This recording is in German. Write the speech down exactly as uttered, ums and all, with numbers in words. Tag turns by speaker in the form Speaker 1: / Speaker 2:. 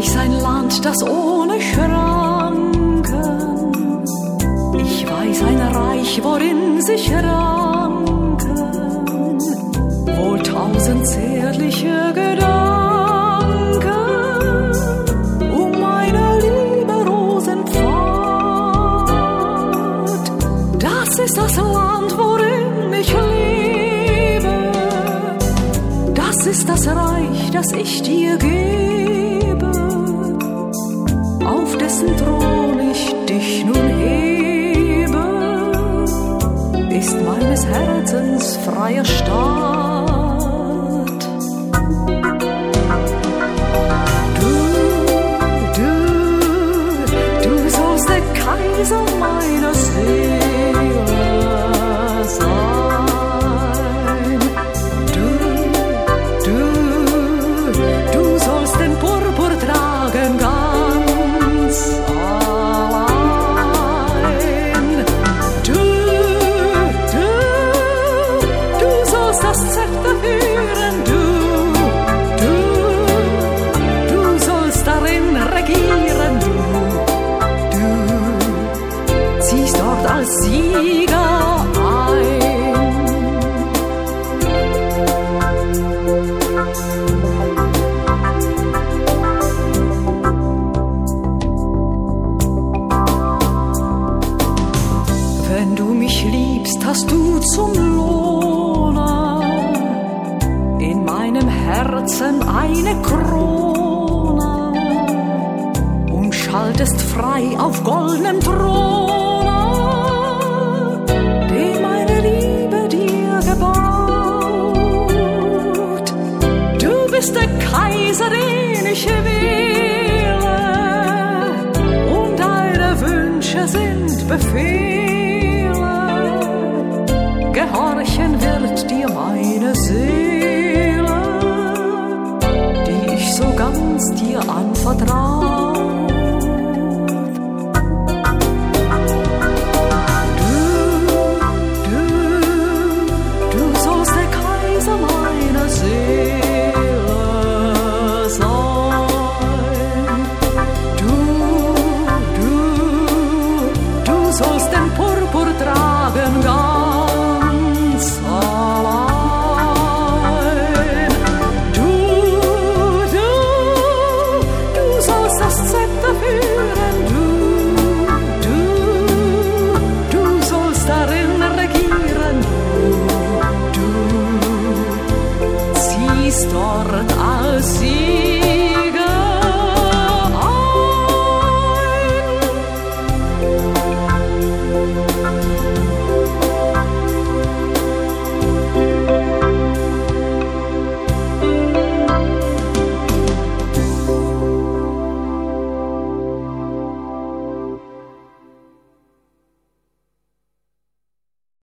Speaker 1: weiß ein Land, das ohne Schranken, ich weiß ein Reich, worin sich ranken wohl tausend zärtliche Gedanken um meine liebe Rosenpfad. Das ist das Land, worin ich lebe, das ist das Reich, das ich dir gebe, auf dessen Thron ich dich nun hebe, ist meines Herzens freier Staat. Du, du, du sollst der Kaiser meiner Seele sein. Du, du, du sollst den Purpur tragen ganz allein. Du, du, du sollst das Zepter führen, du, du, du sollst darin regieren, du, du ziehst dort als Sieger ein. Wenn du mich liebst, hast du zum Lohne in meinem Herzen eine Krone und schaltest frei auf goldenem Throne, den meine Liebe dir gebaut. Du bist der Kaiser, den ich wähle, und deine Wünsche sind Befehle. Gehorchen wird dir meine Seele, die ich so ganz dir anvertraue.